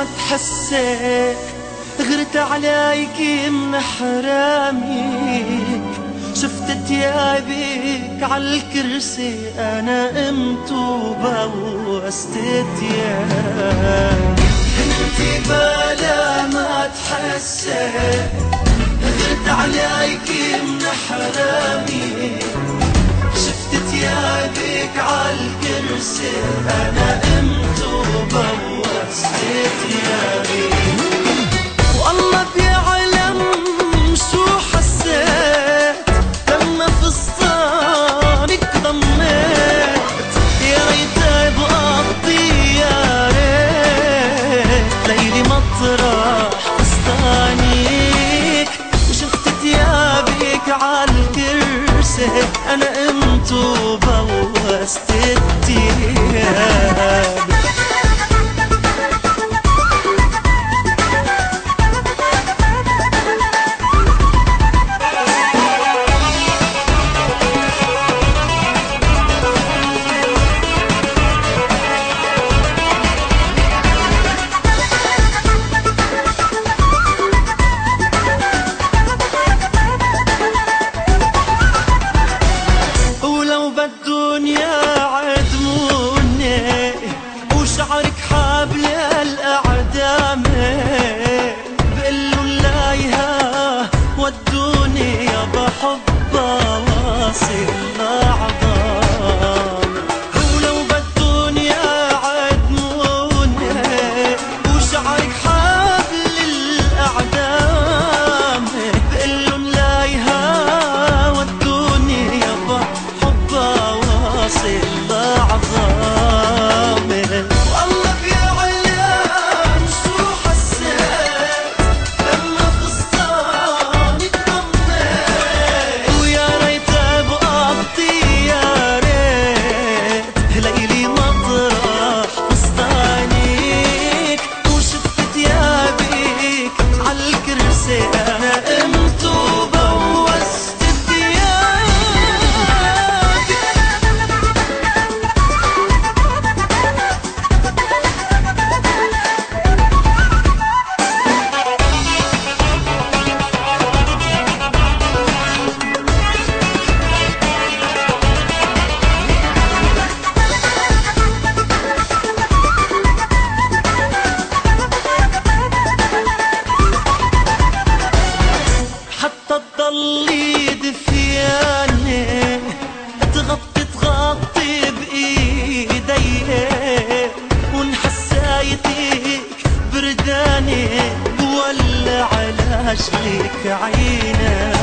ما تحسيت غرت عليك من حرامي، شفت تيابك عالكرسي انا قمت وبوست تيابك. انتي بلا ما تحسيت غرت عليك من حرامي، شفت تيابك عالكرسي انا قمت وبوست تيابي. والله بيعلم شو حسيت لما فستانك ضميت، يا ريت بقضي يا ريت ليلي مطرح فستانك، وشفت تيابك عالكرسي انا قمت وبوست التياب. شعرك حابل الأعدام بقلو اللايها ودوني يا بحبها واصل الأعظام، ولو بدوني أعدموني وشعرك حابل الأعدام بقلو اللايها ودوني يا بحبها واصل الأعظام. تضلي دفياني تغطي بإيدي، ونحسايتك برداني ولا على شلك عيني.